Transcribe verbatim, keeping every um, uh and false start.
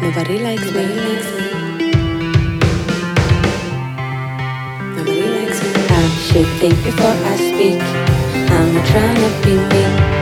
Nobody likes me. Nobody likes me. I should think before I speak. I'm not trying to be mean.